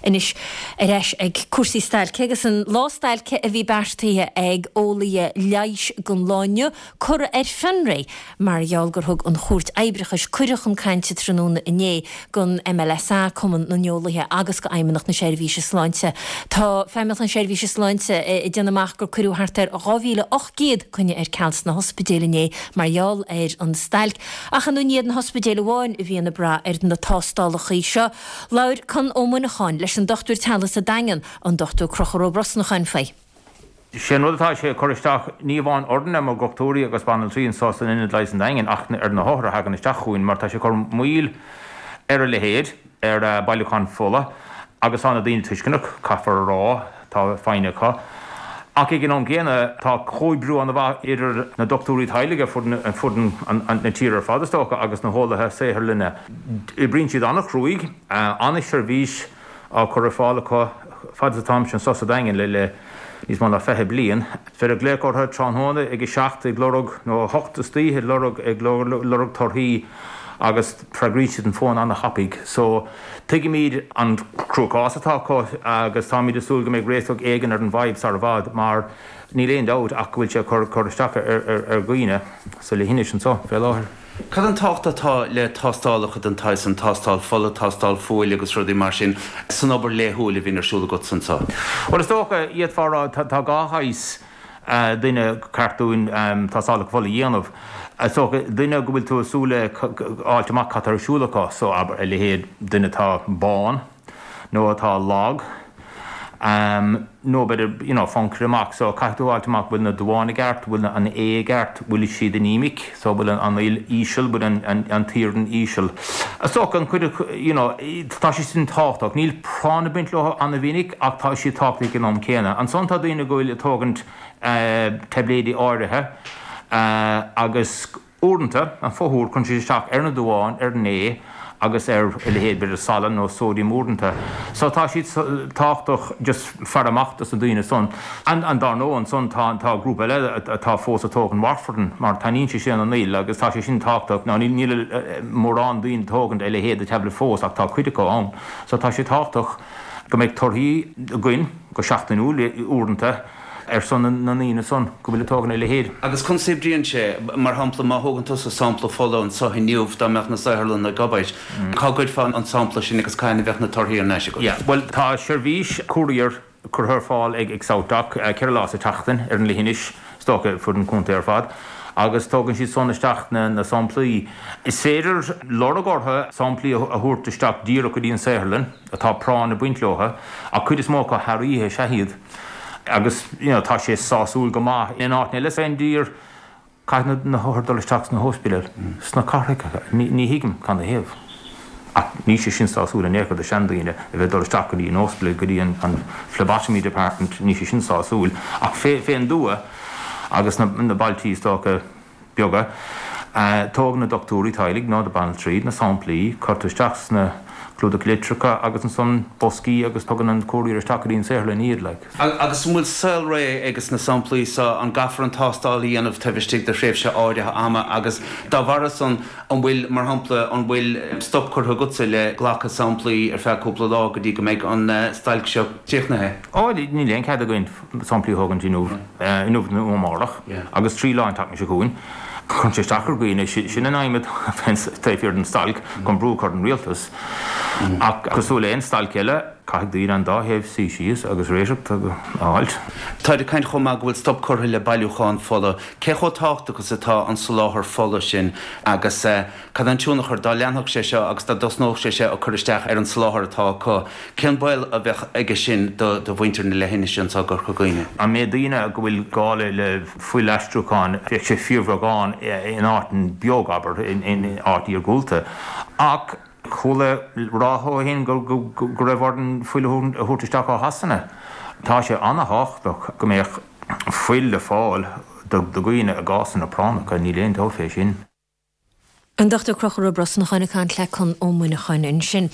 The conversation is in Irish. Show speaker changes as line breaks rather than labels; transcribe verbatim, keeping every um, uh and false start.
inis eis ag cuasaí stailce agus an lástailce a bhí beartaithe ag ólaí leis gon láine cur ar fenré mar gheall gur thug an chóirt éibrichas cuireach an cainte tróna iné gon M L S A cuman na neolaithe agus go aimimeach na seirbhíse sláinte. Tá feimimeach an seirbhíse sláinte i dtéanamach gur cuiú hart ar gáhíle och géad chunne ar cealls na hospidéalané mar gheall ar an stailc. Ach an úníad na hospidéala bháin a bhíonna bra ar na tástálachaí seo. Laur can ómuna cháin leis an dochtúr talas a dagan an dochtú Crochar Bros na chain fé.
Sin rudtá sé choristeach ní bháin ordanna mar gochtúí agus banal tríon sásan inad leis an dagan ach ar na háthra hagan isteach chuin mar tá sé chur muil ar le héad ar bailúchan fola agus anna daoine tuiscinnach caafar rá tá fáinecha. Ach ag an ggéine tá chóibrú an bh idir na doctúí heilige fudan na tíar fadastócha agus na hólathe séthir linne. I brín siad annach rúig, anna seirbhís á chur fálacha fadasatám sin sosa dagan le le níos má le fethe bliain. Fer a gléicórtha tránhóna ag seacht ag lorug nó hochtta stíhe lorug ag lorug torthaí agus pragríisiad an fón anna hapig. So tuigi míad an cruúcásatá agus tá míad asúil go méid réiteach éigen ar an bhaibs ar bhd mar ní léon dát ach bhfuil se chur choristeach ar gcuoine sa le hinne sin so fé láthir.
Cad an tácht atá le tástálacha den tais an tástáil fola tástáil fóil agus rudí mar sin san obair léthúla hín arsúla go san tá.
Well is tócha iad fara tá gáthais duine cartún tásálacha fola dhéanamh. So duine go bhfuil tú asúla áilteach catar siúlacha so aber le héad duine tá bán nó atá lag um, nó beidir you know, fancreach so caitú áilteach bhfuil na dháinna gart bhfuil na an é gart bhfuil siad an ímic so bhfuil an ísisiil bhfuil an tíran ísisiil. So an chuide you know, tá si sin táchtach níl prána bint le anna bhínic ach tá si táchtaí an am céine. An son tá duine gohfuil tógant uh, tabléadí áirithe Uh, agus úranta an fóthúr chun si teach ar na dúháin ar né agus ar le héad beidir salan nó sódium úranta. So tá siad táchtach just feramachtas a dúine son. An an dar nó an son tá tá grúpa eile atá fós atógan Warfordan mar tanín si sin an níl agus tá sé sin táchtach ná níl mórrán dúin tógant eile héad a tebla fós ach tá cuiideá ann. So tá sé táchtach go méid torthaí a gcuin go seachtain úl úranta ar son na nína son go bhfuil tógan eile héad.
Agus chun sibríonn sé mar hampla má thugann tú sa sampla fola an sa hiniuh dá meach na saoirlann na gabáid. Cá gcuid fan an sampla sin agus caiinna bheith na torthaí an neise go.
Well tá seirbhís cúraíar chur thar fáil ag ag sáteach ceir lá sa teachtain ar an lihinis stocha fud an cúnta ar fad. Agus tógann siad sonnaisteach na na samplaí. Is féidir loragortha samplaí a thuirtaisteach díreach go dtíon saoirlann atá prán na buintlótha a chuid is mó go thairíthe seahiad. Agus you know, tá sé sáúil go maith in áitna le féin dír caiithna na thuirdáilisteach na hóspeail. Sna carthacha ní hiigim can a héamh. Ach ní sé sin sáúil a nécha a seandaíine a bheith dolisteach go dtí an hóspeail go dtí an phlebotomy department ní sé sin sáúil. Ach fé féin dua agus na, na bailtíí tócha beaga uh, tóg na doctúí tailig ná de banal tríd na samplaí chuirtaisteach na clúda litricha agus an son boscí agus tugan an cóirí ar takeín saoirla níiad le.
Agus bhfuil saoil ré agus na samplaí sa an gafar an tástálaí anmh taibhistí de réimhse áirithe ama agus dá bhara san an bhfuil mar hampla an bhfuil stopcurtha gutsa le ghlacha samplaí ar feadúpla lá go dtí go méid an stailc seo tíochnathe.
Á ní léon cead a gcuin samplaí thugann inúh inúh na ómárach agus trí láin takeí se chuin. Chun sé stachar gcuoine sin an aimiid taobhíar an stailc chun brúchar an rialtas. Ach agus úla éon stailc eile caiigh daoine an dá héamh sí síos agus réiseach áilt.
Táidir caint chumá go bhfuil stopcurtha le bailúcháin fola, cé cho tácht agus atá an soláthar fola sin agus cad an túnach ar dá leanthach sé seo agus dá dosnóch sé sé ó chuiristeach ar an soláthar atá có. Cén bail a bheith aige sin do bhaintear na lehinne sin sa gur chugaine.
An mé daoine go bhfuil gála le fuil leistruúcháin bheith sé fiomhragáin in áit an beogabair in átaí ar gúlta. Ach chula ráthóhén go go raibh an fuil a thuirtaisteach á hasanna. Tá sé anna háchtach go méoch fuil le fáil do gcuoine a gásan na pránacha ní léon tófé sin.
An dochtú Crochar Bros na chaine can le chun ómúna chaine sin.